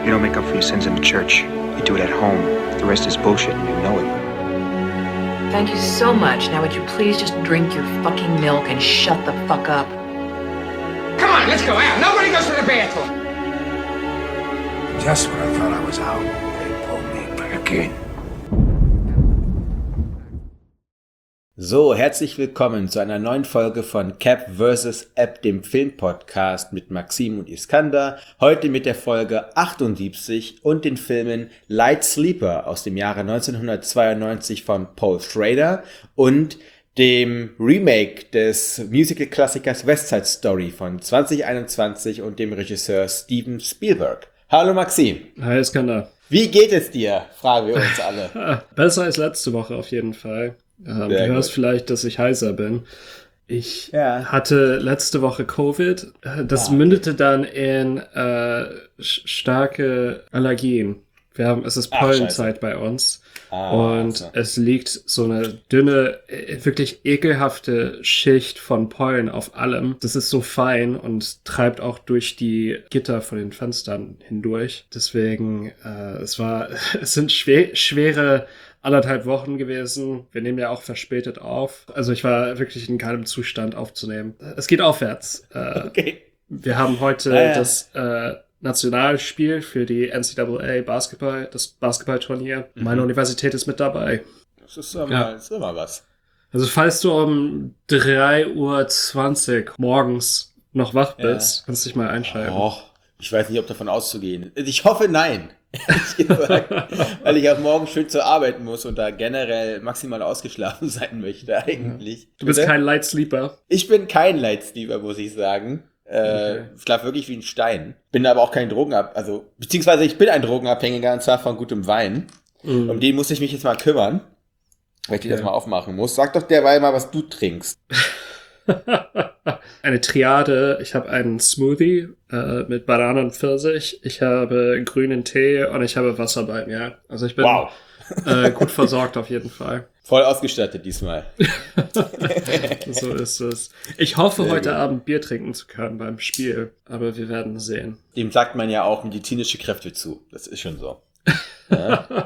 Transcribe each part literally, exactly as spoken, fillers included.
You don't make up for your sins in the church. You do it at home. The rest is bullshit and you know it. Thank you so much. Now would you please just drink your fucking milk and shut the fuck up? Come on, let's go out. Nobody goes to the bathroom. Just when I thought I was out, they pulled me back in. So, herzlich willkommen zu einer neuen Folge von Cap versus. App, dem Filmpodcast mit Maxim und Iskander. Heute mit der Folge achtundsiebzig und den Filmen Light Sleeper aus dem Jahre neunzehnhundertzweiundneunzig von Paul Schrader und dem Remake des Musical-Klassikers West Side Story von zwanzig einundzwanzig und dem Regisseur Steven Spielberg. Hallo Maxim. Hi Iskander. Wie geht es dir? Fragen wir uns alle. Besser als letzte Woche auf jeden Fall. Ähm, du hörst gut. Vielleicht, dass ich heiser bin. Ich ja. hatte letzte Woche Covid. Das ah, mündete okay. dann in äh, starke Allergien. Wir haben, es ist Pollenzeit bei uns. Ah, und also. Es liegt so eine dünne, wirklich ekelhafte Schicht von Pollen auf allem. Das ist so fein und treibt auch durch die Gitter von den Fenstern hindurch. Deswegen, äh, es war, es sind schwer, schwere anderthalb Wochen gewesen. Wir nehmen ja auch verspätet auf. Also ich war wirklich in keinem Zustand aufzunehmen. Es geht aufwärts. Äh, okay. Wir haben heute ah, ja. das äh, Nationalspiel für die N C A A Basketball, das Basketballturnier. Mhm. Meine Universität ist mit dabei. Das ist immer, ja. das ist immer was. Also falls du um drei Uhr zwanzig morgens noch wach bist, ja. kannst du dich mal einschalten. Oh, ich weiß nicht, ob davon auszugehen. Ich hoffe, nein. Weil ich auch morgen schön zur Arbeit muss und da generell maximal ausgeschlafen sein möchte eigentlich. Du bist Bitte? kein Light Sleeper? Ich bin kein Light Sleeper, muss ich sagen. Äh, okay. Ich schlafe wirklich wie ein Stein. Bin aber auch kein Drogenab... Also, beziehungsweise ich bin ein Drogenabhängiger und zwar von gutem Wein. Mm. Um den muss ich mich jetzt mal kümmern, weil ich okay. das mal aufmachen muss. Sag doch derweil mal, was du trinkst. Eine Triade. Ich habe einen Smoothie äh, mit Bananen und Pfirsich. Ich habe grünen Tee und ich habe Wasser bei mir. Also ich bin wow. äh, gut versorgt auf jeden Fall. Voll ausgestattet diesmal. So ist es. Ich hoffe, Sehr heute gut. Abend Bier trinken zu können beim Spiel. Aber wir werden sehen. Dem sagt man ja auch medizinische Kräfte zu. Das ist schon so. Ja?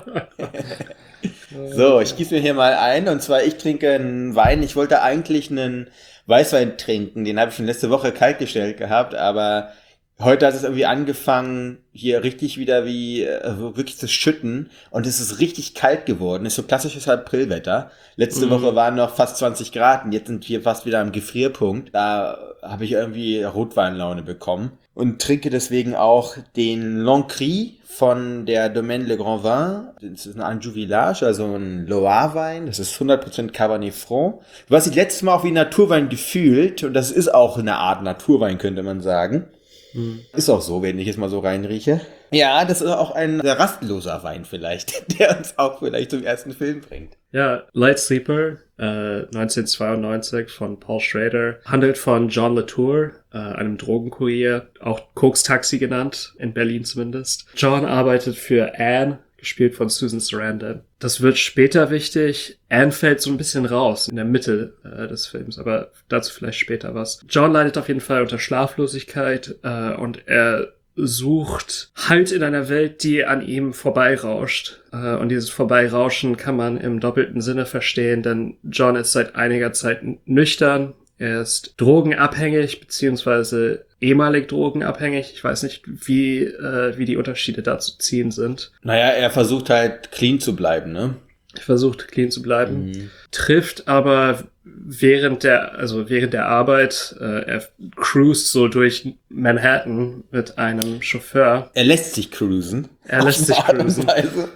So, ich gieße mir hier mal ein. Und zwar, ich trinke einen Wein. Ich wollte eigentlich einen Weißwein trinken, den habe ich schon letzte Woche kalt gestellt gehabt, aber heute hat es irgendwie angefangen, hier richtig wieder wie, also wirklich zu schütten und es ist richtig kalt geworden. Ist so klassisches Aprilwetter. Letzte mm. Woche waren noch fast zwanzig Grad und jetzt sind wir fast wieder am Gefrierpunkt. Da habe ich irgendwie Rotweinlaune bekommen und trinke deswegen auch den Lancry von der Domaine Le Grand Vin. Das ist ein Anjou Village, also ein Loire-Wein. Das ist hundert Prozent Cabernet Franc. Du hast dich letztes Mal auch wie Naturwein gefühlt und das ist auch eine Art Naturwein, könnte man sagen. Hm. Ist auch so, wenn ich jetzt mal so reinrieche. Ja, das ist auch ein sehr rastloser Wein vielleicht, der uns auch vielleicht zum ersten Film bringt. Ja, Light Sleeper, äh, neunzehnhundertzweiundneunzig von Paul Schrader, handelt von John Latour, äh, einem Drogenkurier, auch Koks-Taxi genannt, in Berlin zumindest. John arbeitet für Anne, gespielt von Susan Sarandon. Das wird später wichtig. Anne fällt so ein bisschen raus in der Mitte äh, des Films, aber dazu vielleicht später was. John leidet auf jeden Fall unter Schlaflosigkeit äh, und er sucht Halt in einer Welt, die an ihm vorbeirauscht. Äh, und dieses Vorbeirauschen kann man im doppelten Sinne verstehen, denn John ist seit einiger Zeit nüchtern. Er ist drogenabhängig, beziehungsweise ehemalig drogenabhängig. Ich weiß nicht, wie, äh, wie die Unterschiede da zu ziehen sind. Naja, er versucht halt clean zu bleiben, ne? Er versucht clean zu bleiben. Mhm. Trifft aber während der, also während der Arbeit, äh, er cruist so durch Manhattan mit einem Chauffeur. Er lässt sich cruisen. Er lässt sich cruisen.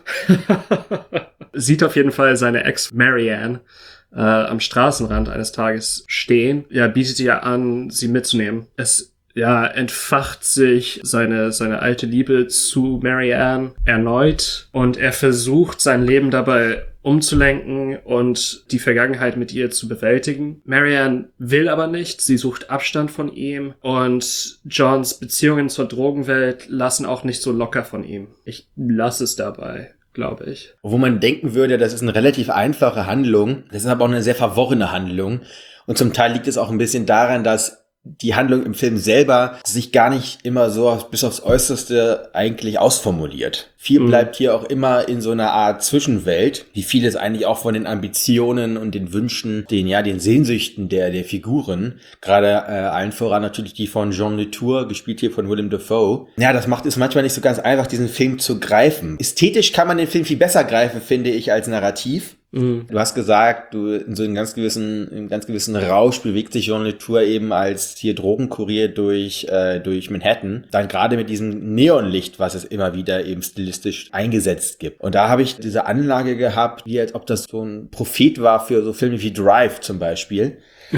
Sieht auf jeden Fall seine Ex Marianne äh, am Straßenrand eines Tages stehen. Ja, bietet ihr an, sie mitzunehmen. Es ja, entfacht sich seine, seine alte Liebe zu Marianne erneut und er versucht, sein Leben dabei umzulenken und die Vergangenheit mit ihr zu bewältigen. Marianne will aber nicht, sie sucht Abstand von ihm und Johns Beziehungen zur Drogenwelt lassen auch nicht so locker von ihm. Ich lasse es dabei, glaube ich. Wo man denken würde, das ist eine relativ einfache Handlung, das ist aber auch eine sehr verworrene Handlung und zum Teil liegt es auch ein bisschen daran, dass die Handlung im Film selber sich gar nicht immer so bis aufs Äußerste eigentlich ausformuliert. Viel bleibt hier auch immer in so einer Art Zwischenwelt, wie vieles eigentlich auch von den Ambitionen und den Wünschen, den ja den Sehnsüchten der der Figuren, gerade äh, allen voran natürlich die von Jean Latour, gespielt hier von Willem Dafoe. Ja, das macht es manchmal nicht so ganz einfach, diesen Film zu greifen. Ästhetisch kann man den Film viel besser greifen, finde ich, als narrativ. Mhm. Du hast gesagt, du in so einem ganz gewissen, in ganz gewissen Rausch bewegt sich Jean Latour eben als hier Drogenkurier durch, äh, durch Manhattan. Dann gerade mit diesem Neonlicht, was es immer wieder eben stilistisch eingesetzt gibt. Und da habe ich diese Anlage gehabt, wie als ob das so ein Prophet war für so Filme wie Drive zum Beispiel.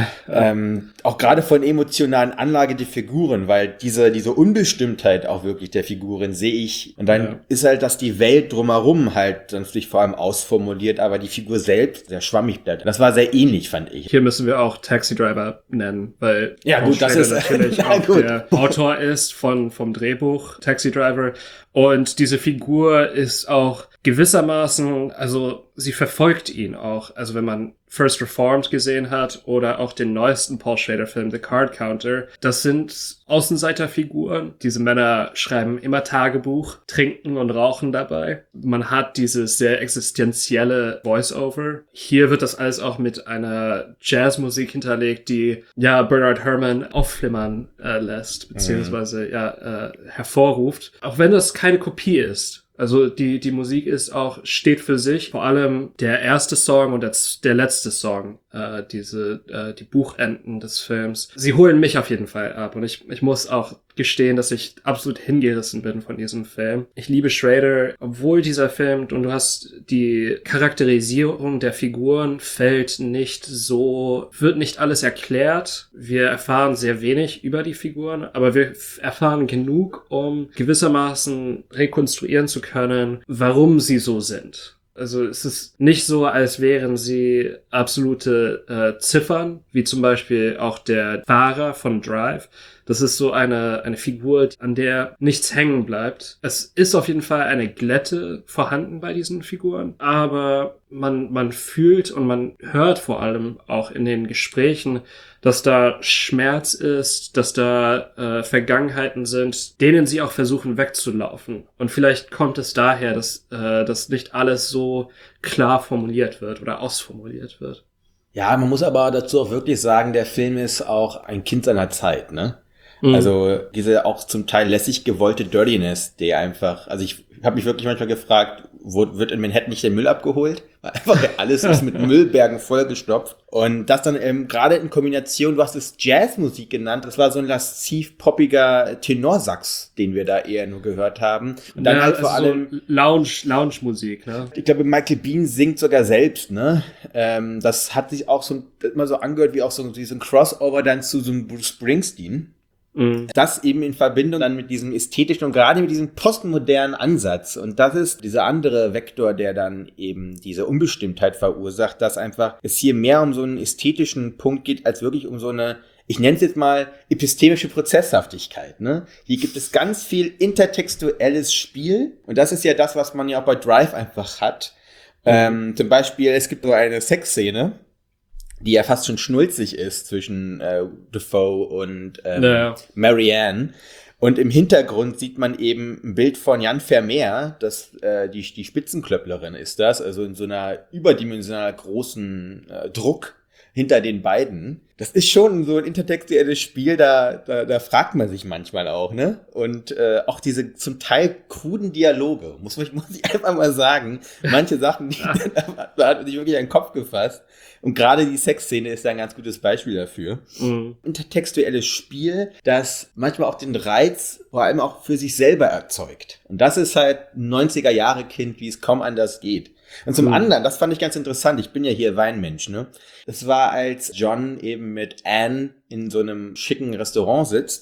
ähm, auch gerade von emotionalen Anlage der Figuren, weil diese diese Unbestimmtheit auch wirklich der Figuren sehe ich. Und dann ja. ist halt, dass die Welt drumherum halt dann sich vor allem ausformuliert, aber die Figur selbst sehr schwammig bleibt. Das war sehr ähnlich, fand ich. Hier müssen wir auch Taxi Driver nennen, weil ja gut, das ist natürlich auch gut. Der Autor ist von vom Drehbuch Taxi Driver. Und diese Figur ist auch gewissermaßen, also sie verfolgt ihn auch. Also wenn man First Reformed gesehen hat oder auch den neuesten Paul Schrader-Film The Card Counter, das sind Außenseiterfiguren. Diese Männer schreiben immer Tagebuch, trinken und rauchen dabei. Man hat dieses sehr existenzielle Voice-Over. Hier wird das alles auch mit einer Jazzmusik hinterlegt, die ja Bernard Herrmann aufflimmern äh, lässt, beziehungsweise ja äh, hervorruft. Auch wenn das keine Kopie ist. Also die die Musik ist auch, steht für sich. Vor allem der erste Song und der, der letzte Song, äh, diese äh, die Buchenden des Films. Sie holen mich auf jeden Fall ab und ich ich muss auch gestehen, dass ich absolut hingerissen bin von diesem Film. Ich liebe Schrader, obwohl dieser Film, und du hast die Charakterisierung der Figuren fällt nicht so, wird nicht alles erklärt. Wir erfahren sehr wenig über die Figuren, aber wir erfahren genug, um gewissermaßen rekonstruieren zu können, warum sie so sind. Also es ist nicht so, als wären sie absolute äh, Ziffern, wie zum Beispiel auch der Fahrer von Drive. Das ist so eine eine Figur, an der nichts hängen bleibt. Es ist auf jeden Fall eine Glätte vorhanden bei diesen Figuren, aber man man fühlt und man hört vor allem auch in den Gesprächen, dass da Schmerz ist, dass da äh, Vergangenheiten sind, denen sie auch versuchen wegzulaufen. Und vielleicht kommt es daher, dass äh, dass nicht alles so klar formuliert wird oder ausformuliert wird. Ja, man muss aber dazu auch wirklich sagen, der Film ist auch ein Kind seiner Zeit, ne? Mhm. Also diese auch zum Teil lässig gewollte Dirtiness, die einfach, also ich habe mich wirklich manchmal gefragt, wo, wird in Manhattan nicht der Müll abgeholt? Weil einfach alles ist mit Müllbergen vollgestopft. Und das dann ähm, gerade in Kombination, du hast es Jazzmusik genannt, das war so ein lasziv poppiger Tenorsax, den wir da eher nur gehört haben. Und dann ja, halt vor also allem so Lounge, Lounge-Musik, ne? Ich glaube, Michael Biehn singt sogar selbst, ne? Ähm, das hat sich auch so immer so angehört wie auch so, wie so ein Crossover dann zu so einem Bruce Springsteen. Mhm. Das eben in Verbindung dann mit diesem ästhetischen und gerade mit diesem postmodernen Ansatz. Und das ist dieser andere Vektor, der dann eben diese Unbestimmtheit verursacht, dass einfach es hier mehr um so einen ästhetischen Punkt geht, als wirklich um so eine, ich nenne es jetzt mal, epistemische Prozesshaftigkeit, ne? Hier gibt es ganz viel intertextuelles Spiel. Und das ist ja das, was man ja auch bei Drive einfach hat. Mhm. Ähm, zum Beispiel, es gibt so eine Sexszene, die ja fast schon schnulzig ist zwischen äh, Dafoe und ähm, ja. Marianne. Und im Hintergrund sieht man eben ein Bild von Jan Vermeer, das äh, die, die Spitzenklöpplerin ist das, also in so einer überdimensional großen äh, Druck hinter den beiden. Das ist schon so ein intertextuelles Spiel, da, da, da fragt man sich manchmal auch, ne? Und äh, auch diese zum Teil kruden Dialoge, muss, muss ich einfach mal sagen. Manche Sachen, die, da hat man sich wirklich an den Kopf gefasst. Und gerade die Sexszene ist da ein ganz gutes Beispiel dafür. Mhm. Intertextuelles Spiel, das manchmal auch den Reiz vor allem auch für sich selber erzeugt. Und das ist halt ein neunziger-Jahre-Kind, wie es kaum anders geht. Und zum mhm. anderen, das fand ich ganz interessant, ich bin ja hier Weinmensch, ne? Das war, als John eben mit Anne in so einem schicken Restaurant sitzt.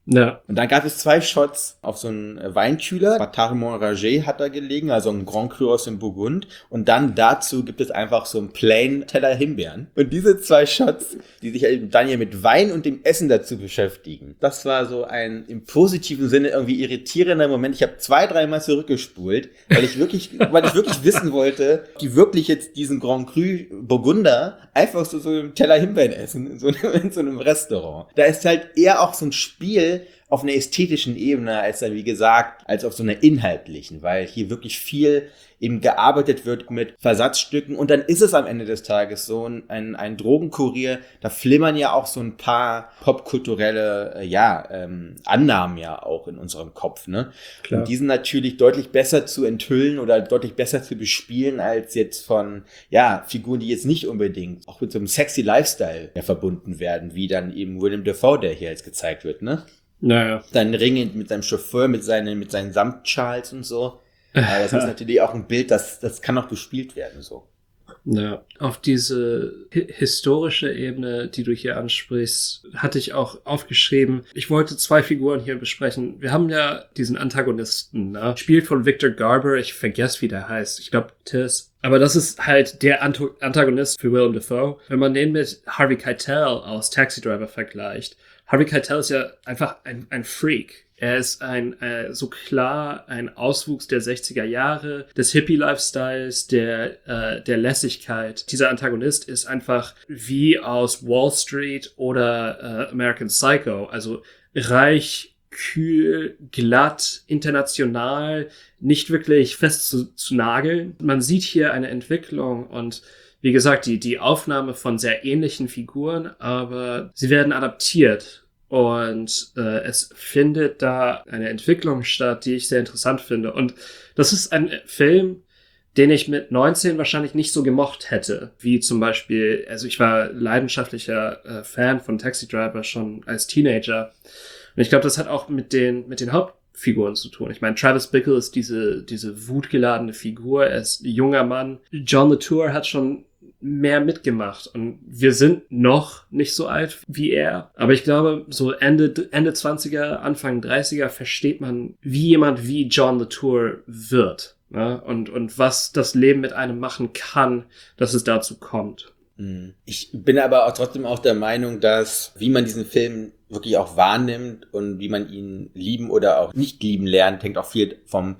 Ja. Und dann gab es zwei Shots auf so einen Weinkühler. Batard Montragé hat da gelegen, also ein Grand Cru aus dem Burgund. Und dann dazu gibt es einfach so einen plain Teller Himbeeren. Und diese zwei Shots, die sich dann hier mit Wein und dem Essen dazu beschäftigen, das war so ein im positiven Sinne irgendwie irritierender Moment. Ich habe zwei, dreimal zurückgespult, weil ich wirklich, weil ich wirklich wissen wollte, die wirklich jetzt diesen Grand Cru Burgunder einfach so, so einen Teller Himbeeren essen in so, einem, in so einem Restaurant. Da ist halt eher auch so ein Spiel auf einer ästhetischen Ebene, als dann, wie gesagt, als auf so einer inhaltlichen, weil hier wirklich viel eben gearbeitet wird mit Versatzstücken und dann ist es am Ende des Tages so ein, ein Drogenkurier, da flimmern ja auch so ein paar popkulturelle, äh, ja, ähm, Annahmen ja auch in unserem Kopf, ne? Klar. Und die sind natürlich deutlich besser zu enthüllen oder deutlich besser zu bespielen als jetzt von, ja, Figuren, die jetzt nicht unbedingt auch mit so einem sexy Lifestyle ja, verbunden werden, wie dann eben Willem Dafoe, der hier jetzt gezeigt wird, ne? Naja. Dann ringend mit seinem Chauffeur, mit seinen, mit seinen Samtschals und so. Aber das ist natürlich auch ein Bild, das, das kann auch gespielt werden, so. Ja, auf diese hi- historische Ebene, die du hier ansprichst, hatte ich auch aufgeschrieben. Ich wollte zwei Figuren hier besprechen. Wir haben ja diesen Antagonisten, ne? Spielt von Victor Garber. Ich vergesse, wie der heißt. Ich glaube, Tiss. Aber das ist halt der Ant- Antagonist für Willem Dafoe. Wenn man den mit Harvey Keitel aus Taxi Driver vergleicht, Harvey Keitel ist ja einfach ein, ein Freak. Er ist ein äh, so klar ein Auswuchs der sechziger Jahre, des Hippie-Lifestyles, der äh, der Lässigkeit. Dieser Antagonist ist einfach wie aus Wall Street oder äh, American Psycho, also reich, kühl, glatt, international, nicht wirklich fest zu, zu nageln. Man sieht hier eine Entwicklung und wie gesagt, die die Aufnahme von sehr ähnlichen Figuren, aber sie werden adaptiert. Und äh, es findet da eine Entwicklung statt, die ich sehr interessant finde. Und das ist ein Film, den ich mit neunzehn wahrscheinlich nicht so gemocht hätte. Wie zum Beispiel, also ich war leidenschaftlicher äh, Fan von Taxi Driver schon als Teenager. Und ich glaube, das hat auch mit den mit den Hauptfiguren zu tun. Ich meine, Travis Bickle ist diese diese wutgeladene Figur. Er ist ein junger Mann. John Latour hat schon mehr mitgemacht und wir sind noch nicht so alt wie er, aber ich glaube, so Ende Ende zwanziger, Anfang dreißiger versteht man, wie jemand wie John Latour wird, ne? und und was das Leben mit einem machen kann, dass es dazu kommt. Ich bin aber auch trotzdem auch der Meinung, dass, wie man diesen Film wirklich auch wahrnimmt und wie man ihn lieben oder auch nicht lieben lernt, hängt auch viel vom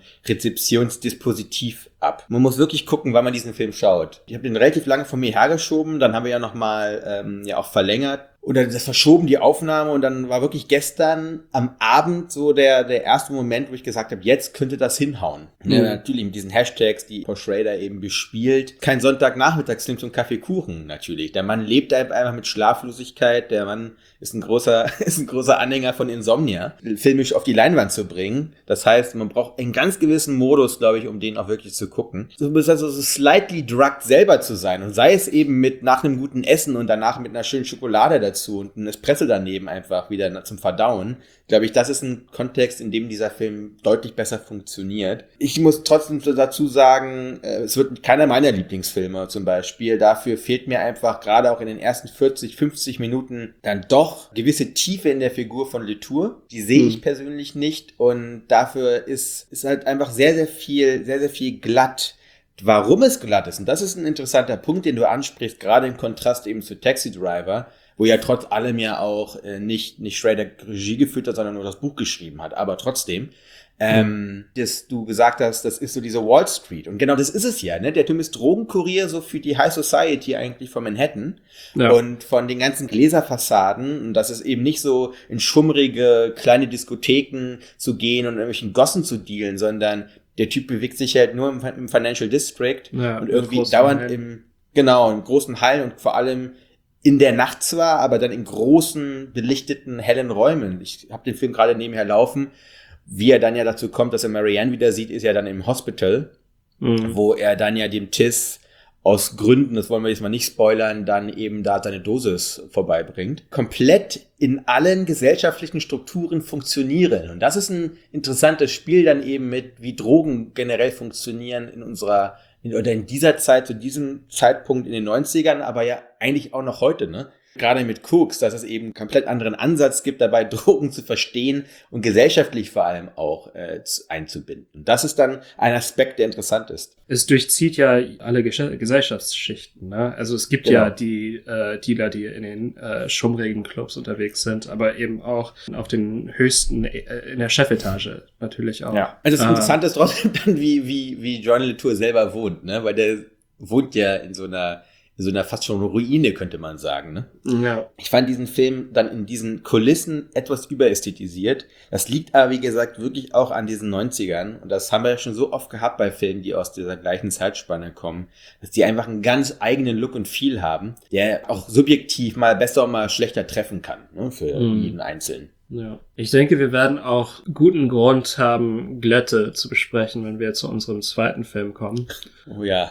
Rezeptionsdispositiv ab. Man muss wirklich gucken, wann man diesen Film schaut. Ich habe den relativ lange von mir hergeschoben, dann haben wir ja nochmal ähm, ja auch verlängert. Oder das verschoben, die Aufnahme, und dann war wirklich gestern am Abend so der der erste Moment, wo ich gesagt habe, jetzt könnte das hinhauen. Mhm. Ja, natürlich mit diesen Hashtags, die Paul Schrader eben bespielt. Kein Sonntagnachmittagsfilm zum Kaffeekuchen natürlich. Der Mann lebt einfach mit Schlaflosigkeit. Der Mann ist ein großer ist ein großer Anhänger von Insomnia, filmisch auf die Leinwand zu bringen. Das heißt, man braucht einen ganz gewissen Modus, glaube ich, um den auch wirklich zu gucken. So bis also so slightly drugged selber zu sein, und sei es eben mit nach einem guten Essen und danach mit einer schönen Schokolade dazu und ein Espresso daneben einfach wieder zum Verdauen. Glaube ich, das ist ein Kontext, in dem dieser Film deutlich besser funktioniert. Ich muss trotzdem dazu sagen, es wird keiner meiner Lieblingsfilme zum Beispiel. Dafür fehlt mir einfach gerade auch in den ersten vierzig, fünfzig Minuten dann doch gewisse Tiefe in der Figur von Latour. Die sehe ich hm. persönlich nicht, und dafür ist, ist halt einfach sehr, sehr viel, sehr, sehr viel glatt. Warum es glatt ist, und das ist ein interessanter Punkt, den du ansprichst, gerade im Kontrast eben zu Taxi Driver, wo ja trotz allem ja auch äh, nicht nicht Schrader Regie geführt hat, sondern nur das Buch geschrieben hat. Aber trotzdem, ähm, dass du gesagt hast, das ist so diese Wall Street. Und genau das ist es ja, ne? Der Typ ist Drogenkurier so für die High Society eigentlich von Manhattan. Ja. Und von den ganzen Gläserfassaden. Und das ist eben nicht so in schummrige kleine Diskotheken zu gehen und irgendwelchen Gossen zu dealen, sondern der Typ bewegt sich halt nur im, im Financial District, ja, und irgendwie dauernd Hallen. im, genau, in großen Hallen und vor allem in der Nacht zwar, aber dann in großen, belichteten, hellen Räumen. Ich habe den Film gerade nebenher laufen. Wie er dann ja dazu kommt, dass er Marianne wieder sieht, ist ja dann im Hospital, mhm. wo er dann ja dem Tiss aus Gründen, das wollen wir jetzt mal nicht spoilern, dann eben da seine Dosis vorbeibringt. Komplett in allen gesellschaftlichen Strukturen funktionieren. Und das ist ein interessantes Spiel dann eben mit, wie Drogen generell funktionieren in unserer In, oder in dieser Zeit, zu diesem Zeitpunkt in den neunzigern, aber ja eigentlich auch noch heute, ne? gerade mit Cooks, dass es eben einen komplett anderen Ansatz gibt, dabei Drogen zu verstehen und gesellschaftlich vor allem auch äh, einzubinden. Das ist dann ein Aspekt, der interessant ist. Es durchzieht ja alle Gesch- Gesellschaftsschichten. Ne? Also es gibt Genau. ja die äh, Dealer, die in den äh, schummrigen Clubs unterwegs sind, aber eben auch auf den höchsten, äh, in der Chefetage natürlich auch. Ja. Also das Ah. Interessante ist trotzdem dann, wie, wie, wie John Latour selber wohnt, ne? Weil der wohnt ja in so einer, in so einer fast schon Ruine, könnte man sagen, ne? Ja. Ich fand diesen Film dann in diesen Kulissen etwas überästhetisiert. Das liegt aber, wie gesagt, wirklich auch an diesen neunzigern. Und das haben wir ja schon so oft gehabt bei Filmen, die aus dieser gleichen Zeitspanne kommen, dass die einfach einen ganz eigenen Look und Feel haben, der auch subjektiv mal besser und mal schlechter treffen kann, ne, für Mhm. jeden Einzelnen. Ja. Ich denke, wir werden auch guten Grund haben, Glätte zu besprechen, wenn wir zu unserem zweiten Film kommen. Oh ja.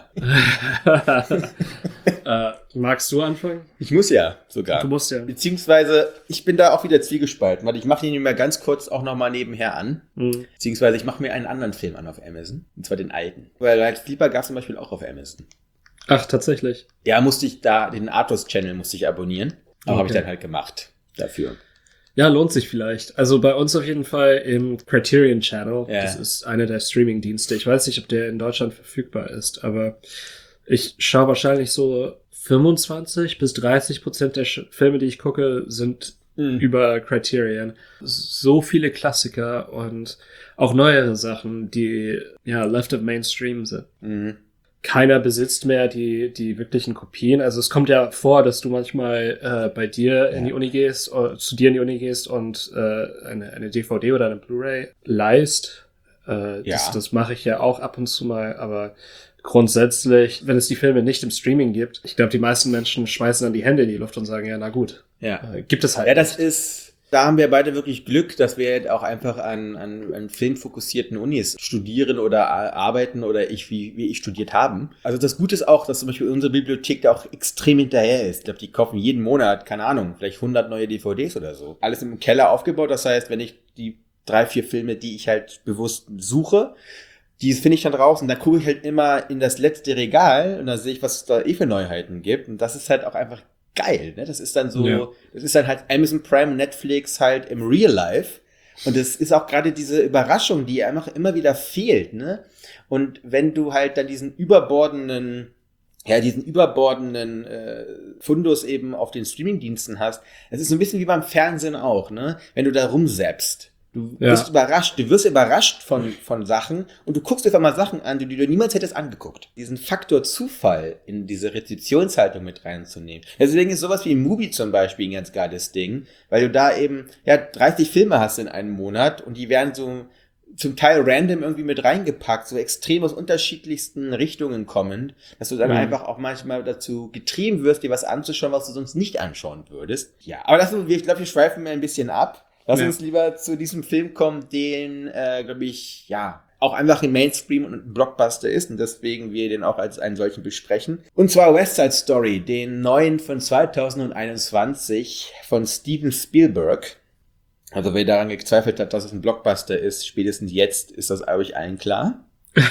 äh, magst du anfangen? Ich muss ja sogar. Du musst ja. Beziehungsweise, ich bin da auch wieder zwiegespalten, weil ich mache den mir ganz kurz auch nochmal nebenher an. Mhm. Beziehungsweise, ich mache mir einen anderen Film an auf Amazon. Und zwar den alten. Weil Light Sleeper gab es zum Beispiel auch auf Amazon. Ach, tatsächlich. Ja, musste ich da, den Artus-Channel musste ich abonnieren. Aber Okay. habe ich dann halt gemacht dafür. Ja, lohnt sich vielleicht. Also bei uns auf jeden Fall im Criterion Channel. Ja. Das ist einer der Streaming-Dienste. Ich weiß nicht, ob der in Deutschland verfügbar ist, aber ich schaue wahrscheinlich so fünfundzwanzig bis dreißig Prozent der Sch- Filme, die ich gucke, sind Mhm. über Criterion. So viele Klassiker und auch neuere Sachen, die ja left of Mainstream sind. Mhm. Keiner besitzt mehr die, die wirklichen Kopien. Also es kommt ja vor, dass du manchmal äh, bei dir in die Uni gehst, oder zu dir in die Uni gehst und äh, eine, eine D V D oder eine Blu-ray leihst. Äh, Ja. Das, das mache ich ja auch ab und zu mal, aber grundsätzlich, wenn es die Filme nicht im Streaming gibt, ich glaube, die meisten Menschen schmeißen dann die Hände in die Luft und sagen, ja, na gut, Ja. äh, gibt es halt Ja, das nicht. ist, da haben wir beide wirklich Glück, dass wir jetzt auch einfach an, an, an filmfokussierten Unis studieren oder a- arbeiten oder ich, wie, wie ich studiert haben. Also das Gute ist auch, dass zum Beispiel unsere Bibliothek da auch extrem hinterher ist. Ich glaube, die kaufen jeden Monat, keine Ahnung, vielleicht hundert neue D V Ds oder so. Alles im Keller aufgebaut, das heißt, wenn ich die drei, vier Filme, die ich halt bewusst suche, die finde ich dann raus und dann gucke ich halt immer in das letzte Regal und dann sehe ich, was es da eh für Neuheiten gibt. Und das ist halt auch einfach geil, ne? Das ist dann so, Ja. das ist dann halt Amazon Prime, Netflix halt im Real Life. Und es ist auch gerade diese Überraschung, die einfach immer wieder fehlt, ne? Und wenn du halt dann diesen überbordenden, ja, diesen überbordenden äh, Fundus eben auf den Streamingdiensten hast, es ist so ein bisschen wie beim Fernsehen auch, ne? Wenn du da rumzappst. Du Ja. wirst überrascht, du wirst überrascht von, von Sachen und du guckst einfach mal Sachen an, die du niemals hättest angeguckt. Diesen Faktor Zufall in diese Rezeptionshaltung mit reinzunehmen. Deswegen ist sowas wie Mubi zum Beispiel ein ganz geiles Ding, weil du da eben, ja, dreißig Filme hast in einem Monat und die werden so zum Teil random irgendwie mit reingepackt, so extrem aus unterschiedlichsten Richtungen kommend, dass du dann Mhm. einfach auch manchmal dazu getrieben wirst, dir was anzuschauen, was du sonst nicht anschauen würdest. Ja, aber das, ich glaube, wir schweifen mal ein bisschen ab. Lass Ja. uns lieber zu diesem Film kommen, den, äh, glaube ich, ja, auch einfach ein Mainstream und ein Blockbuster ist und deswegen wir den auch als einen solchen besprechen. Und zwar West Side Story, den neuen von zweitausendeinundzwanzig von Steven Spielberg. Also wer daran gezweifelt hat, dass es ein Blockbuster ist, spätestens jetzt ist das euch allen klar.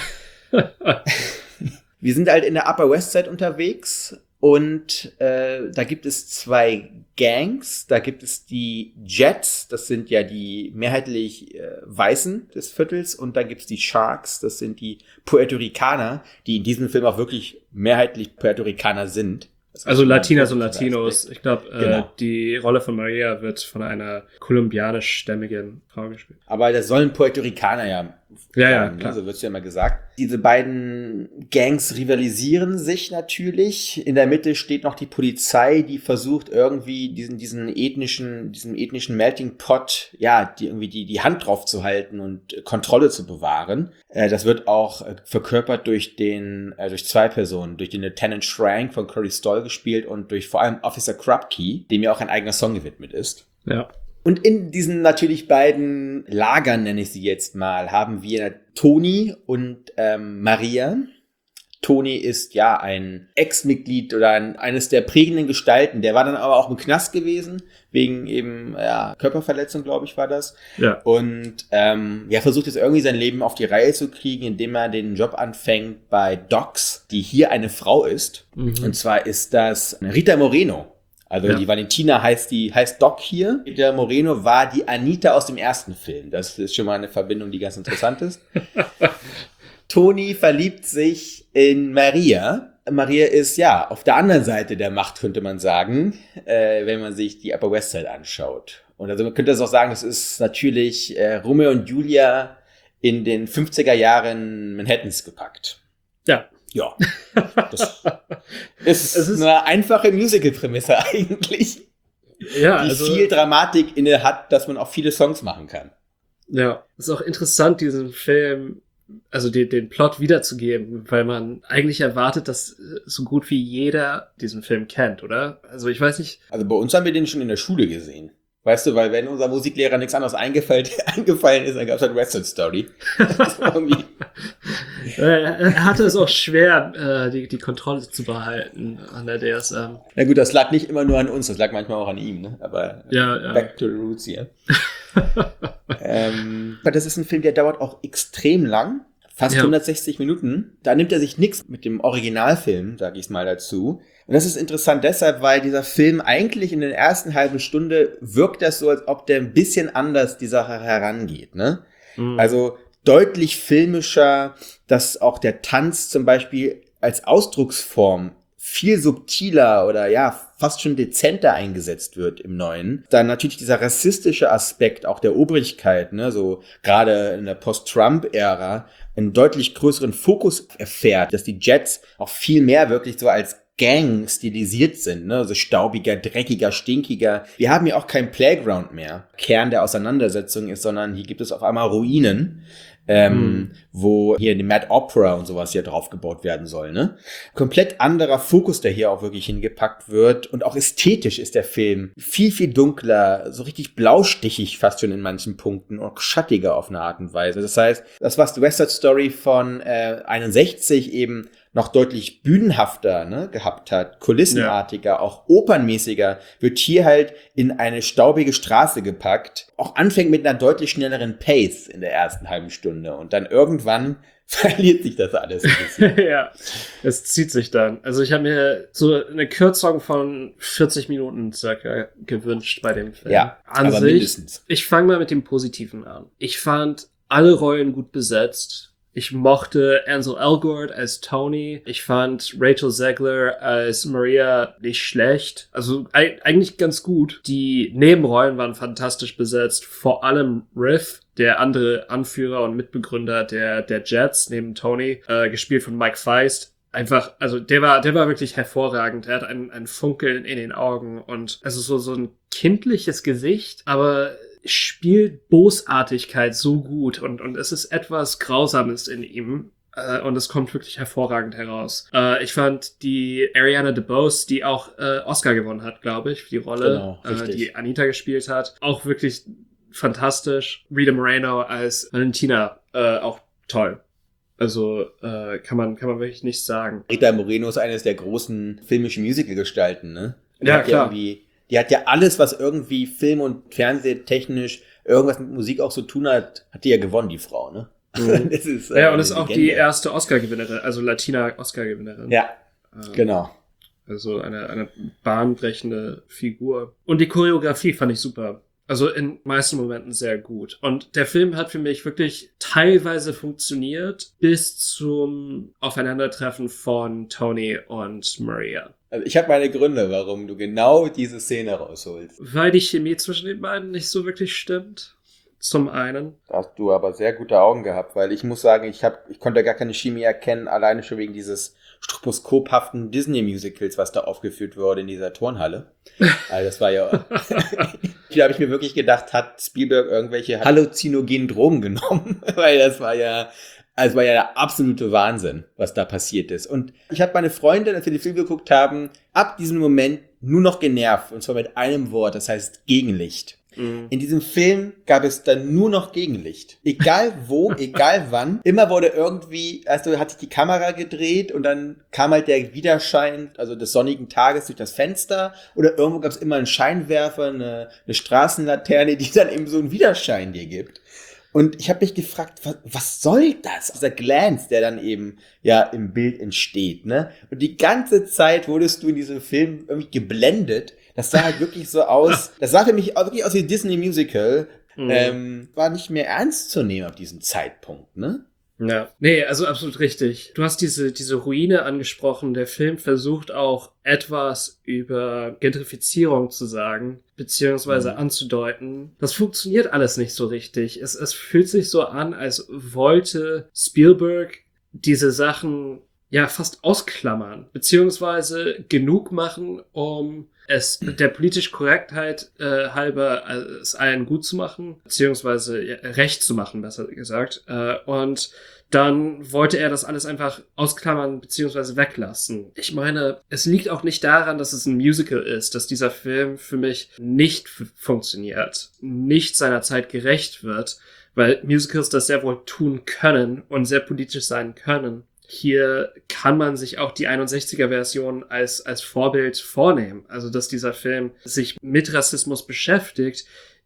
Wir sind halt in der Upper West Side unterwegs und äh, da gibt es zwei Gangs. Da gibt es die Jets, das sind ja die mehrheitlich äh, Weißen des Viertels, und dann gibt es die Sharks, das sind die Puerto Ricaner, die in diesem Film auch wirklich mehrheitlich Puerto Ricaner sind. Das ist Also schon mal ein Latinas und positiver Latinos. Aspekt. Ich glaube, äh, Genau. die Rolle von Maria wird von einer kolumbianischstämmigen Frau gespielt. Aber das sollen Puerto Ricaner ja. Ja, ja, sein, ne? klar. So wird's ja immer gesagt. Diese beiden Gangs rivalisieren sich natürlich. In der Mitte steht noch die Polizei, die versucht irgendwie diesen, diesen ethnischen, diesem ethnischen Melting Pot, ja, die irgendwie die, die Hand drauf zu halten und Kontrolle zu bewahren. Äh, das wird auch äh, verkörpert durch den, äh, durch zwei Personen, durch den Lieutenant Schrank von Corey Stoll gespielt und durch vor allem Officer Krupke, dem ja auch ein eigener Song gewidmet ist. Ja. Und in diesen natürlich beiden Lagern, nenne ich sie jetzt mal, haben wir Tony und ähm, Maria. Tony ist ja ein Ex-Mitglied oder ein, eines der prägenden Gestalten. Der war dann aber auch im Knast gewesen, wegen eben ja, Körperverletzung, glaube ich, war das. Ja. Und ähm, ja, versucht jetzt irgendwie sein Leben auf die Reihe zu kriegen, indem er den Job anfängt bei Docs, die hier eine Frau ist. Mhm. Und zwar ist das Rita Moreno. Also Ja. die Valentina heißt die heißt Doc hier. Rita Moreno war die Anita aus dem ersten Film. Das ist schon mal eine Verbindung, die ganz interessant ist. Tony verliebt sich in Maria. Maria ist ja auf der anderen Seite der Macht, könnte man sagen, äh, wenn man sich die Upper West Side anschaut. Und also man könnte das auch sagen, das ist natürlich äh, Romeo und Julia in den fünfziger Jahren Manhattans gepackt. Ja. Ja, das ist, Es ist- eine einfache Musical-Prämisse eigentlich, Ja, die also, viel Dramatik inne hat, dass man auch viele Songs machen kann. ja, ist auch interessant, diesen Film, also den, den Plot wiederzugeben, weil man eigentlich erwartet, dass äh, so gut wie jeder diesen Film kennt, oder? Also ich weiß nicht. Also bei uns haben wir den schon in der Schule gesehen. Weißt du, weil wenn unser Musiklehrer nichts anderes eingefallen, eingefallen ist, dann gab es halt West Side Story. Das war irgendwie Äh, er hatte es auch schwer, äh, die, die Kontrolle zu behalten an der D S M. Na gut, das lag nicht immer nur an uns, das lag manchmal auch an ihm, ne? Aber Ja, ja. back to the roots hier. ähm, aber das ist ein Film, der dauert auch extrem lang. Fast Ja. hundertsechzig Minuten. Da nimmt er sich nichts mit dem Originalfilm, sag ich mal dazu. Und das ist interessant deshalb, weil dieser Film eigentlich in der ersten halben Stunde wirkt das so, als ob der ein bisschen anders die Sache herangeht, ne? Mhm. Also deutlich filmischer, dass auch der Tanz zum Beispiel als Ausdrucksform viel subtiler oder ja, fast schon dezenter eingesetzt wird im Neuen. Dann natürlich dieser rassistische Aspekt auch der Obrigkeit, ne, so gerade in der Post-Trump-Ära einen deutlich größeren Fokus erfährt, dass die Jets auch viel mehr wirklich so als Gang stilisiert sind, ne, so staubiger, dreckiger, stinkiger. Wir haben hier auch kein Playground mehr. Kern der Auseinandersetzung ist, sondern hier gibt es auf einmal Ruinen, ähm, Mhm. wo hier die Mad Opera und sowas hier drauf gebaut werden soll, ne? Komplett anderer Fokus, der hier auch wirklich hingepackt wird, und auch ästhetisch ist der Film viel, viel dunkler, so richtig blaustichig fast schon in manchen Punkten und schattiger auf eine Art und Weise. Das heißt, das, was die West Side Story von äh, einundsechzig eben noch deutlich bühnenhafter, ne, gehabt hat, kulissenartiger, auch opernmäßiger, wird hier halt in eine staubige Straße gepackt. Auch anfängt mit einer deutlich schnelleren Pace in der ersten halben Stunde. Und dann irgendwann verliert sich das alles ein bisschen. Ja, es zieht sich dann. Also ich habe mir so eine Kürzung von vierzig Minuten circa gewünscht bei dem Film. Ja, An aber sich, mindestens. Ich fange mal mit dem Positiven an. Ich fand alle Rollen gut besetzt. Ich mochte Ansel Elgort als Tony. Ich fand Rachel Zegler als Maria nicht schlecht. Also e- eigentlich ganz gut. Die Nebenrollen waren fantastisch besetzt. Vor allem Riff, der andere Anführer und Mitbegründer der, der Jets, neben Tony, äh, gespielt von Mike Feist. Einfach, also der war, der war wirklich hervorragend. Er hat ein, ein Funkeln in den Augen und also so, so ein kindliches Gesicht, aber spielt Bosartigkeit so gut und, und es ist etwas Grausames in ihm. Äh, und es kommt wirklich hervorragend heraus. Äh, ich fand die Ariana DeBose, die auch äh, Oscar gewonnen hat, glaube ich, für die Rolle, Genau, äh, richtig. die Anita gespielt hat, auch wirklich fantastisch. Rita Moreno als Valentina, äh, auch toll. Also äh, kann man kann man wirklich nicht sagen. Rita Moreno ist eines der großen filmischen Musical-Gestalten, ne? Die Ja, hat klar. irgendwie, die hat ja alles, was irgendwie Film- und Fernsehtechnisch irgendwas mit Musik auch zu tun hat, hat die ja gewonnen, die Frau, ne? Mhm. Das ist, äh, Ja, und ist eine auch die Legende. erste Oscar-Gewinnerin, also Latina-Oscar-Gewinnerin. Ja, Ähm, genau. Also eine, eine bahnbrechende Figur. Und die Choreografie fand ich super. Also in meisten Momenten sehr gut. Und der Film hat für mich wirklich teilweise funktioniert bis zum Aufeinandertreffen von Tony und Maria. Also ich habe meine Gründe, warum du genau diese Szene rausholst. Weil die Chemie zwischen den beiden nicht so wirklich stimmt. Zum einen. Da hast du aber sehr gute Augen gehabt, weil ich muss sagen, ich hab, ich konnte gar keine Chemie erkennen, alleine schon wegen dieses stroboskophaften Disney-Musicals, was da aufgeführt wurde in dieser Turnhalle. Also das war ja... Da habe ich mir wirklich gedacht, hat Spielberg irgendwelche halluzinogenen Drogen genommen? Weil das war ja... Also es war ja der absolute Wahnsinn, was da passiert ist. Und ich habe meine Freunde, als wir den Film geguckt haben, ab diesem Moment nur noch genervt. Und zwar mit einem Wort, das heißt Gegenlicht. In diesem Film gab es dann nur noch Gegenlicht. Egal wo, egal wann. Immer wurde irgendwie, also hat sich die Kamera gedreht und dann kam halt der Widerschein, also des sonnigen Tages durch das Fenster. Oder irgendwo gab es immer einen Scheinwerfer, eine, eine Straßenlaterne, die dann eben so einen Widerschein dir gibt. Und ich habe mich gefragt, was, was soll das? Dieser Glance, der dann eben ja im Bild entsteht, ne? Und die ganze Zeit wurdest du in diesem Film irgendwie geblendet, Das sah halt wirklich so aus, das sah für mich auch wirklich aus wie ein Disney-Musical. Mhm. Ähm, war nicht mehr ernst zu nehmen ab diesem Zeitpunkt, ne? Ja, nee, also absolut richtig. Du hast diese, diese Ruine angesprochen. Der Film versucht auch etwas über Gentrifizierung zu sagen, beziehungsweise mhm. anzudeuten. Das funktioniert alles nicht so richtig. Es, es fühlt sich so an, als wollte Spielberg diese Sachen ja fast ausklammern, beziehungsweise genug machen, um es der politisch Korrektheit äh, halber äh, es allen gut zu machen, beziehungsweise ja, recht zu machen, besser gesagt. Äh, und dann wollte er das alles einfach ausklammern, beziehungsweise weglassen. Ich meine, es liegt auch nicht daran, dass es ein Musical ist, dass dieser Film für mich nicht f- funktioniert, nicht seiner Zeit gerecht wird, weil Musicals das sehr wohl tun können und sehr politisch sein können. Hier kann man sich auch die einundsechziger-Version als, als Vorbild vornehmen. Also, dass dieser Film sich mit Rassismus beschäftigt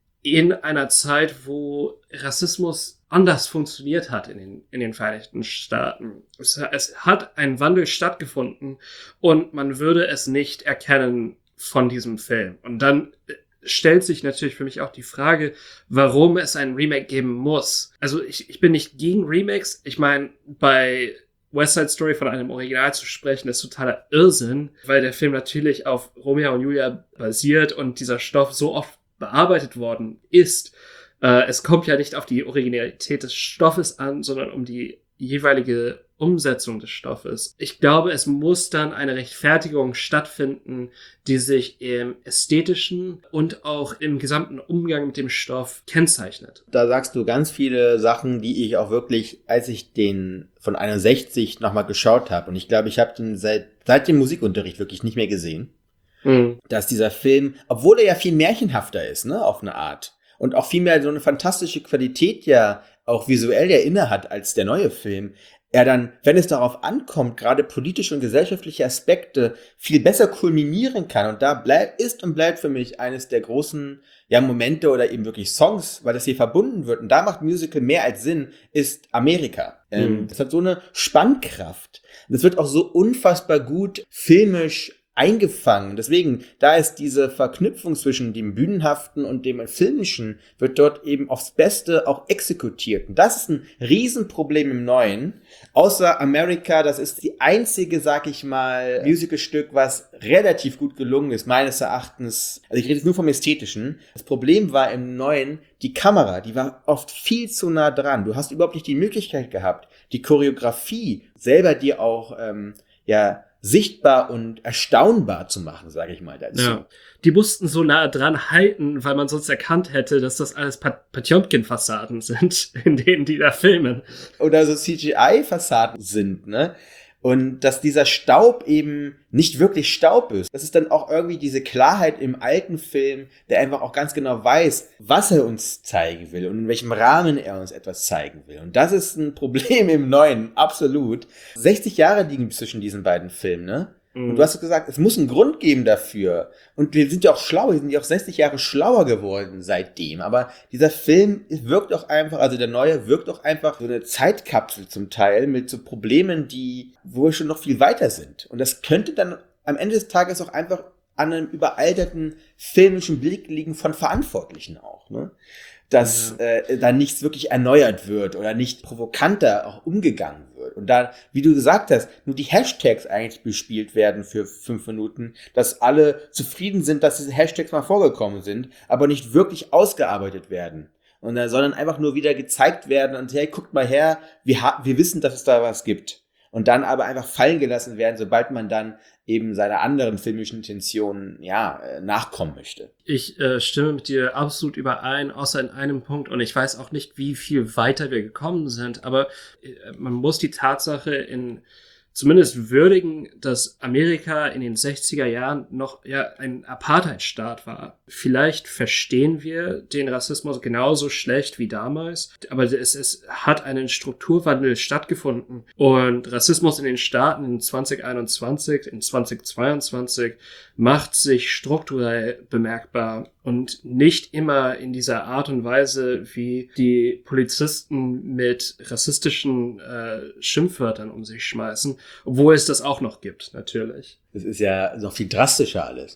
in einer Zeit, wo Rassismus anders funktioniert hat in den, in den Vereinigten Staaten. Es, es hat ein Wandel stattgefunden und man würde es nicht erkennen von diesem Film. Und dann stellt sich natürlich für mich auch die Frage, warum es ein Remake geben muss. Also, ich, ich bin nicht gegen Remakes. Ich meine, bei West Side Story von einem Original zu sprechen, ist totaler Irrsinn, weil der Film natürlich auf Romeo und Julia basiert und dieser Stoff so oft bearbeitet worden ist. Äh, es kommt ja nicht auf die Originalität des Stoffes an, sondern um die jeweilige Umsetzung des Stoffes. Ich glaube, es muss dann eine Rechtfertigung stattfinden, die sich im ästhetischen und auch im gesamten Umgang mit dem Stoff kennzeichnet. Da sagst du ganz viele Sachen, die ich auch wirklich, als ich den von einundsechzig nochmal geschaut habe, und ich glaube, ich habe den seit, seit dem Musikunterricht wirklich nicht mehr gesehen, mhm. dass dieser Film, obwohl er ja viel märchenhafter ist, ne, auf eine Art, und auch viel mehr so eine fantastische Qualität ja auch visuell ja inne hat als der neue Film, er dann, wenn es darauf ankommt, gerade politische und gesellschaftliche Aspekte viel besser kulminieren kann. Und da bleibt, ist und bleibt für mich eines der großen ja, Momente oder eben wirklich Songs, weil das hier verbunden wird. Und da macht Musical mehr als Sinn, ist Amerika. Mhm. Ähm, das hat so eine Spannkraft. Das wird auch so unfassbar gut filmisch eingefangen. Deswegen, da ist diese Verknüpfung zwischen dem Bühnenhaften und dem Filmischen, wird dort eben aufs Beste auch exekutiert. Und das ist ein Riesenproblem im Neuen. Außer America, das ist die einzige, sag ich mal, Musicalstück, was relativ gut gelungen ist, meines Erachtens. Also ich rede jetzt nur vom Ästhetischen. Das Problem war im Neuen, die Kamera, die war oft viel zu nah dran. Du hast überhaupt nicht die Möglichkeit gehabt, die Choreografie selber dir auch, ähm, ja, sichtbar und erstaunbar zu machen, sage ich mal dazu. Ja. Die mussten so nah dran halten, weil man sonst erkannt hätte, dass das alles Pat- Potjomkin-Fassaden sind, in denen die da filmen. Oder so C G I-Fassaden sind, ne? Und dass dieser Staub eben nicht wirklich Staub ist. Das ist dann auch irgendwie diese Klarheit im alten Film, der einfach auch ganz genau weiß, was er uns zeigen will und in welchem Rahmen er uns etwas zeigen will. Und das ist ein Problem im Neuen, absolut. sechzig Jahre liegen zwischen diesen beiden Filmen, ne? Und du hast gesagt, es muss einen Grund geben dafür. Und wir sind ja auch schlau, wir sind ja auch sechzig Jahre schlauer geworden seitdem. Aber dieser Film wirkt auch einfach, also der neue wirkt auch einfach so eine Zeitkapsel zum Teil mit so Problemen, die, wo wir schon noch viel weiter sind. Und das könnte dann am Ende des Tages auch einfach an einem überalterten filmischen Blick liegen von Verantwortlichen auch, ne? Dass ja. äh, da nichts wirklich erneuert wird oder nicht provokanter auch umgegangen wird. Und da, wie du gesagt hast, nur die Hashtags eigentlich bespielt werden für fünf Minuten, dass alle zufrieden sind, dass diese Hashtags mal vorgekommen sind, aber nicht wirklich ausgearbeitet werden. Und da, sondern einfach nur wieder gezeigt werden und hey, guckt mal her, wir, ha- wir wissen, dass es da was gibt. Und dann aber einfach fallen gelassen werden, sobald man dann eben seiner anderen filmischen Intentionen, ja, nachkommen möchte. Ich äh, stimme mit dir absolut überein, außer in einem Punkt. Und ich weiß auch nicht, wie viel weiter wir gekommen sind. Aber äh, man muss die Tatsache in zumindest würdigen, dass Amerika in den sechziger Jahren noch ja ein Apartheidstaat war. Vielleicht verstehen wir den Rassismus genauso schlecht wie damals, aber es, es hat einen Strukturwandel stattgefunden. Und Rassismus in den Staaten in zwanzig einundzwanzig, in zwanzig zweiundzwanzig macht sich strukturell bemerkbar und nicht immer in dieser Art und Weise, wie die Polizisten mit rassistischen äh, Schimpfwörtern um sich schmeißen, obwohl es das auch noch gibt, natürlich. Das ist ja noch viel drastischer alles, ne?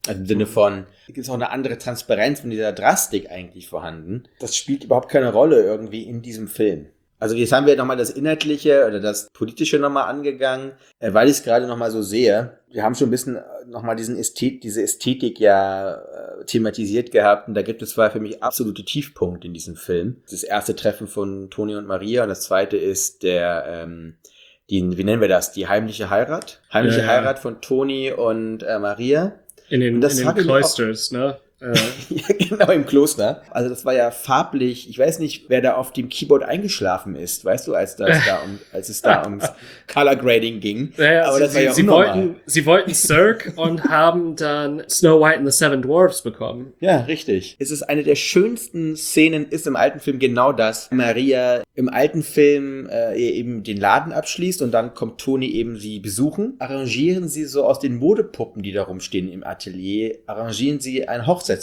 Also im Sinne von, es ist auch eine andere Transparenz von dieser Drastik eigentlich vorhanden. Das spielt überhaupt keine Rolle irgendwie in diesem Film. Also jetzt haben wir nochmal das Inhaltliche oder das Politische nochmal angegangen, weil ich es gerade nochmal so sehe. Wir haben schon ein bisschen nochmal diesen Ästhet, diese Ästhetik ja äh, thematisiert gehabt und da gibt es zwei für mich absolute Tiefpunkte in diesem Film. Das erste Treffen von Toni und Maria und das zweite ist der, ähm, die, wie nennen wir das, die heimliche Heirat? Heimliche ja, ja. Heirat von Toni und äh, Maria. In den, in den Cloisters, ne? Ja, genau, im Kloster. Also das war ja farblich, ich weiß nicht, wer da auf dem Keyboard eingeschlafen ist, weißt du, als, das da um, als es da ums Color Grading ging. Ja, ja, aber sie, das war ja sie, wollten, sie wollten Cirque und haben dann Snow White and the Seven Dwarfs bekommen. Ja, richtig. Es ist eine der schönsten Szenen, ist im alten Film genau das. Maria im alten Film äh, eben den Laden abschließt und dann kommt Toni eben sie besuchen. Arrangieren sie so aus den Modepuppen, die da rumstehen im Atelier, arrangieren sie ein Hochzeitsgesellschaft.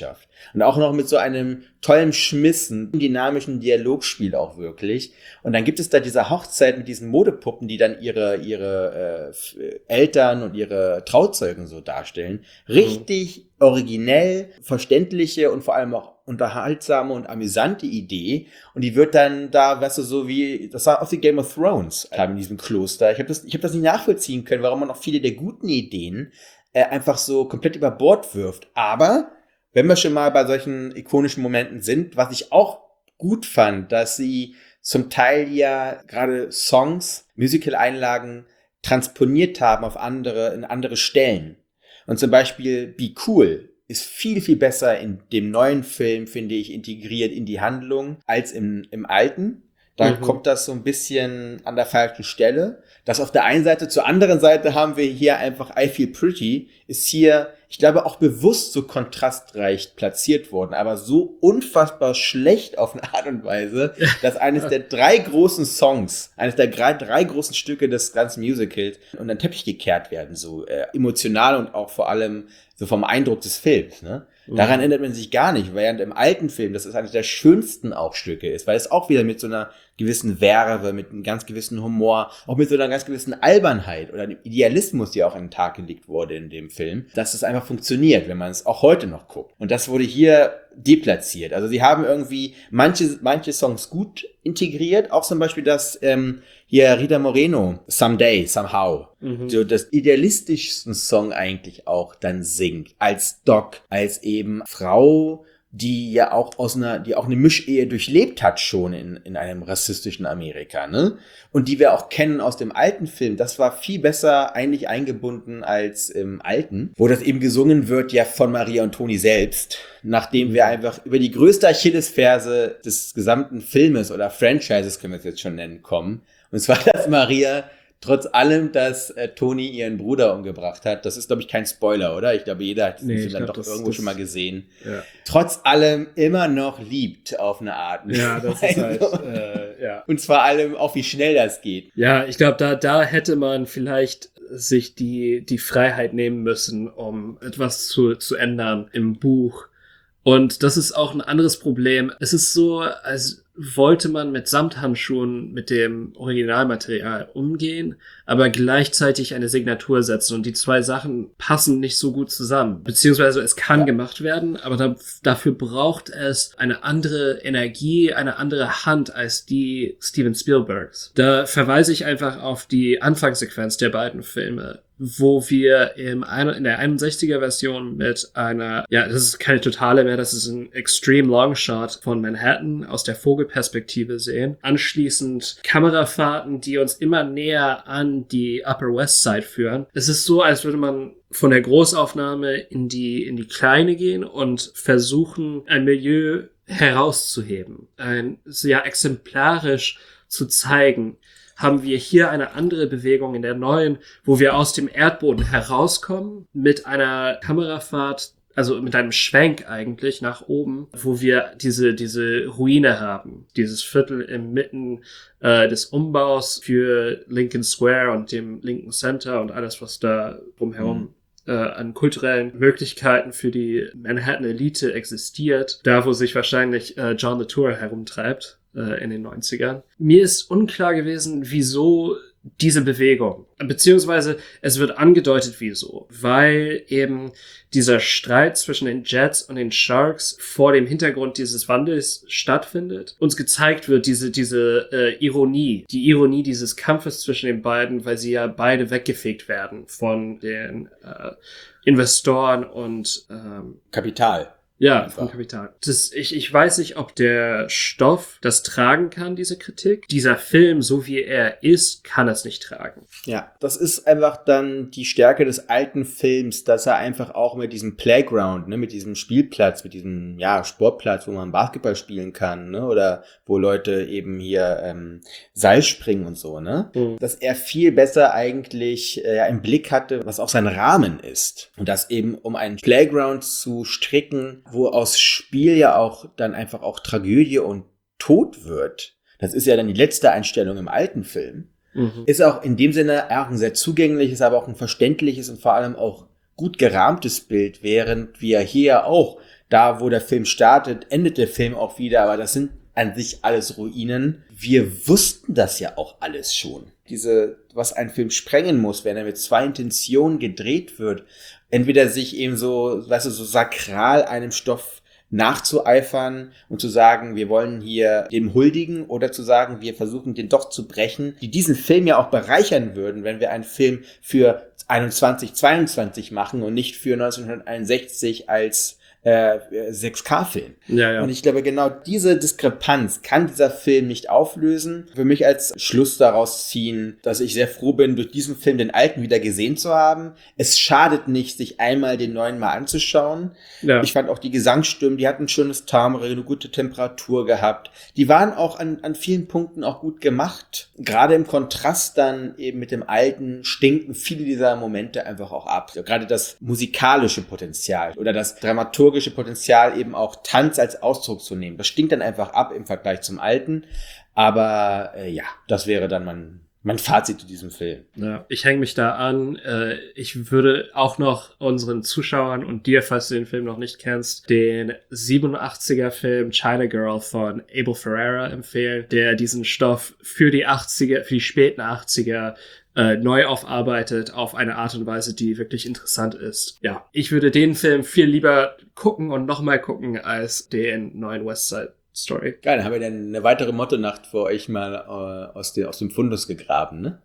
Und auch noch mit so einem tollen Schmissen, dynamischen Dialogspiel auch wirklich. Und dann gibt es da diese Hochzeit mit diesen Modepuppen, die dann ihre ihre äh, Eltern und ihre Trauzeugen so darstellen. Richtig mhm. originell, verständliche und vor allem auch unterhaltsame und amüsante Idee. Und die wird dann da, weißt du, so wie, das war auch die Game of Thrones in diesem Kloster. Ich habe das, ich habe das nicht nachvollziehen können, warum man auch viele der guten Ideen äh, einfach so komplett über Bord wirft. Aber wenn wir schon mal bei solchen ikonischen Momenten sind, was ich auch gut fand, dass sie zum Teil ja gerade Songs, Musical-Einlagen transponiert haben auf andere, in andere Stellen. Und zum Beispiel Be Cool ist viel, viel besser in dem neuen Film, finde ich, integriert in die Handlung als im, im alten. Da mhm. kommt das so ein bisschen an der falschen Stelle. Das auf der einen Seite, zur anderen Seite haben wir hier einfach I Feel Pretty, ist hier, ich glaube, auch bewusst so kontrastreich platziert worden, aber so unfassbar schlecht auf eine Art und Weise, dass eines der drei großen Songs, eines der drei, drei großen Stücke des ganzen Musicals unter den Teppich gekehrt werden, so äh, emotional und auch vor allem so vom Eindruck des Films, ne? Daran erinnert man sich gar nicht, während im alten Film, das ist eines der schönsten auch Stücke ist, weil es auch wieder mit so einer gewissen Verve, mit einem ganz gewissen Humor, auch mit so einer ganz gewissen Albernheit oder dem Idealismus, die auch an den Tag gelegt wurde in dem Film, dass es einfach funktioniert, wenn man es auch heute noch guckt. Und das wurde hier deplatziert. Also sie haben irgendwie manche manche Songs gut integriert, auch zum Beispiel das ähm, hier Rita Moreno, Someday, Somehow, mhm. so das idealistischsten Song eigentlich auch dann singt, als Doc, als eben Frau, die ja auch aus einer, die auch eine Mischehe durchlebt hat schon in, in einem rassistischen Amerika, ne? Und die wir auch kennen aus dem alten Film. Das war viel besser eigentlich eingebunden als im alten, wo das eben gesungen wird ja von Maria und Toni selbst, nachdem wir einfach über die größte Achillesferse des gesamten Filmes oder Franchises, können wir es jetzt schon nennen, kommen. Und zwar, dass Maria trotz allem, dass äh, Toni ihren Bruder umgebracht hat, das ist, glaube ich, kein Spoiler, oder? Ich glaube, jeder hat den nee, Film dann glaub, doch das, irgendwo das, schon mal gesehen. Ja. Trotz allem immer noch liebt auf eine Art. Ja, das ist halt, äh, ja. Und vor allem auch, wie schnell das geht. Ja, ich glaube, da, da hätte man vielleicht sich die, die Freiheit nehmen müssen, um etwas zu, zu ändern im Buch. Und das ist auch ein anderes Problem. Es ist so, als wollte man mit Samthandschuhen mit dem Originalmaterial umgehen, aber gleichzeitig eine Signatur setzen. Und die zwei Sachen passen nicht so gut zusammen. Beziehungsweise es kann ja. gemacht werden, aber da, dafür braucht es eine andere Energie, eine andere Hand als die Steven Spielbergs. Da verweise ich einfach auf die Anfangssequenz der beiden Filme, wo wir im, in der einundsechziger Version mit einer, ja, das ist keine totale mehr, das ist ein Extreme Longshot von Manhattan aus der Vogelperspektive sehen. Anschließend Kamerafahrten, die uns immer näher an die Upper West Side führen. Es ist so, als würde man von der Großaufnahme in die, in die Kleine gehen und versuchen, ein Milieu herauszuheben, ein, sehr exemplarisch zu zeigen. Haben wir hier eine andere Bewegung in der neuen, wo wir aus dem Erdboden herauskommen mit einer Kamerafahrt, also mit einem Schwenk eigentlich nach oben, wo wir diese diese Ruine haben, dieses Viertel inmitten äh, des Umbaus für Lincoln Square und dem Lincoln Center und alles, was da drumherum mhm. äh, an kulturellen Möglichkeiten für die Manhattan-Elite existiert, da wo sich wahrscheinlich äh, John the Tour herumtreibt in den neunzigern. Mir ist unklar gewesen, wieso diese Bewegung. Beziehungsweise es wird angedeutet, wieso. Weil eben dieser Streit zwischen den Jets und den Sharks vor dem Hintergrund dieses Wandels stattfindet. Uns gezeigt wird diese, diese äh, Ironie, die Ironie dieses Kampfes zwischen den beiden, weil sie ja beide weggefegt werden von den äh, Investoren und ähm, Kapital. Ja, einfach. Vom Kapital. Das, ich, ich weiß nicht, ob der Stoff das tragen kann, diese Kritik. Dieser Film, so wie er ist, kann es nicht tragen. Ja, das ist einfach dann die Stärke des alten Films, dass er einfach auch mit diesem Playground, ne, mit diesem Spielplatz, mit diesem, ja, Sportplatz, wo man Basketball spielen kann, ne, oder wo Leute eben hier ähm, Seil springen und so, ne, mhm. dass er viel besser eigentlich äh, im Blick hatte, was auch sein Rahmen ist. Und das eben, um einen Playground zu stricken, wo aus Spiel ja auch dann einfach auch Tragödie und Tod wird. Das ist ja dann die letzte Einstellung im alten Film. Mhm. Ist auch in dem Sinne auch ein sehr zugängliches, aber auch ein verständliches und vor allem auch gut gerahmtes Bild, während wir hier auch, da wo der Film startet, endet der Film auch wieder, aber das sind an sich alles Ruinen. Wir wussten das ja auch alles schon. Diese, was ein Film sprengen muss, wenn er mit zwei Intentionen gedreht wird, entweder sich eben so, weißt du, so sakral einem Stoff nachzueifern und zu sagen, wir wollen hier dem huldigen, oder zu sagen, wir versuchen den doch zu brechen, die diesen Film ja auch bereichern würden, wenn wir einen Film für einundzwanzig zweiundzwanzig machen und nicht für neunzehnhunderteinundsechzig als äh, sechs K-Film. Ja, ja. Und ich glaube, genau diese Diskrepanz kann dieser Film nicht auflösen. Für mich als Schluss daraus ziehen, dass ich sehr froh bin, durch diesen Film den alten wieder gesehen zu haben. Es schadet nicht, sich einmal den neuen mal anzuschauen. Ja. Ich fand auch die Gesangsstimmen, die hatten ein schönes Timbre, eine gute Temperatur gehabt. Die waren auch an, an vielen Punkten auch gut gemacht. Gerade im Kontrast dann eben mit dem alten stinken viele dieser Momente einfach auch ab. Gerade das musikalische Potenzial oder das dramaturgische Potenzial, eben auch Tanz als Ausdruck zu nehmen. Das stinkt dann einfach ab im Vergleich zum alten. Aber äh, ja, das wäre dann mein, mein Fazit zu diesem Film. Ja, ich hänge mich da an. Äh, ich würde auch noch unseren Zuschauern und dir, falls du den Film noch nicht kennst, den siebenundachtziger Film China Girl von Abel Ferrara empfehlen, der diesen Stoff für die achtziger, für die späten achtziger Äh, neu aufarbeitet auf eine Art und Weise, die wirklich interessant ist. Ja, ich würde den Film viel lieber gucken und nochmal gucken als den neuen West Side Story. Geil, dann haben wir dann eine weitere Motto-Nacht für euch mal äh, aus, den, aus dem Fundus gegraben, ne?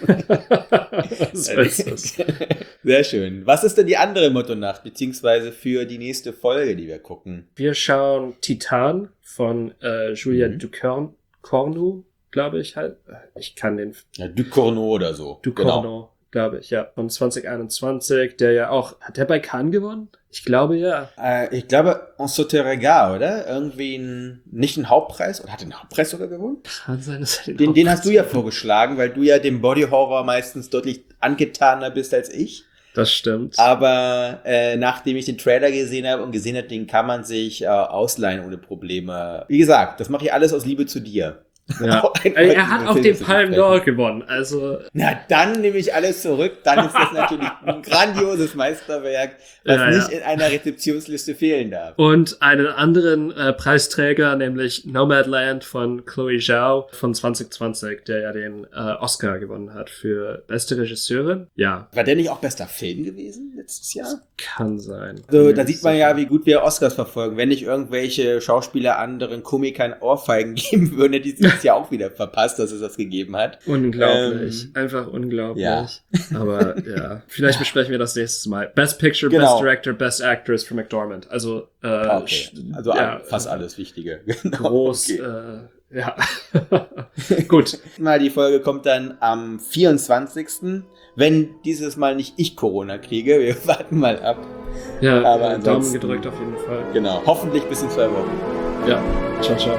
So ist es. Sehr schön. Was ist denn die andere Motto-Nacht, beziehungsweise für die nächste Folge, die wir gucken? Wir schauen Titan von äh, Julia mhm. Ducournau, glaube ich halt. Ich kann den... Ja, Ducournau oder so. Ducournau, genau. glaube ich, ja. Von zwanzig einundzwanzig, der ja auch... Hat der bei Cannes gewonnen? Ich glaube, ja. Äh, ich glaube, En sauté regard, oder? Irgendwie ein, nicht einen Hauptpreis. Oder hat er den Hauptpreis sogar gewonnen? Kann sein, dass er den Den, den hast du ja vorgeschlagen, weil du ja dem Body-Horror meistens deutlich angetaner bist als ich. Das stimmt. Aber äh, nachdem ich den Trailer gesehen habe und gesehen habe, den kann man sich äh, ausleihen ohne Probleme. Wie gesagt, das mache ich alles aus Liebe zu dir. Ja. Er hat auch den Palme d'Or gewonnen, also... Na, dann nehme ich alles zurück, dann ist das natürlich ein grandioses Meisterwerk, was ja, nicht ja. in einer Rezeptionsliste fehlen darf. Und einen anderen äh, Preisträger, nämlich Nomadland von Chloe Zhao von zwanzig zwanzig, der ja den äh, Oscar gewonnen hat für beste Regisseurin. Ja. War der nicht auch bester Film gewesen letztes Jahr? Kann sein. So, da sieht man ja, wie gut wir Oscars verfolgen. Wenn nicht irgendwelche Schauspieler anderen Komikern Ohrfeigen geben würden, die sie ja auch wieder verpasst, dass es das gegeben hat. Unglaublich. Ähm, Einfach unglaublich. Ja. Aber ja, vielleicht besprechen wir das nächstes Mal. Best Picture, genau. Best Director, Best Actress für McDormand. Also, äh, okay. also ja, fast alles Wichtige. Genau. Groß, okay. äh, ja. Gut. Mal die Folge kommt dann am vierundzwanzigsten Wenn dieses Mal nicht ich Corona kriege. Wir warten mal ab. Ja, aber Daumen gedrückt auf jeden Fall. Genau. Hoffentlich bis in zwei Wochen. Ja. Ciao, ciao.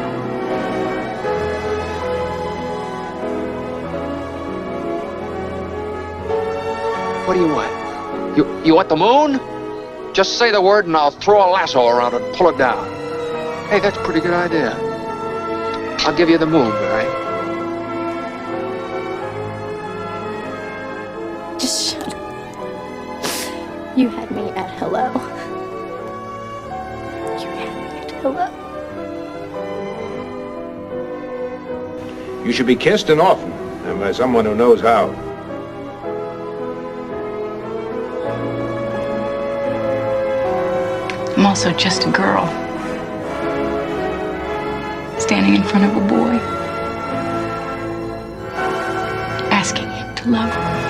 What do you want? You you want the moon? Just say the word and I'll throw a lasso around it and pull it down. Hey, that's a pretty good idea. I'll give you the moon, Barry. Just shut up. You had me at hello. You had me at hello. You should be kissed and often. and by someone who knows how. I'm also just a girl, standing in front of a boy, asking him to love her.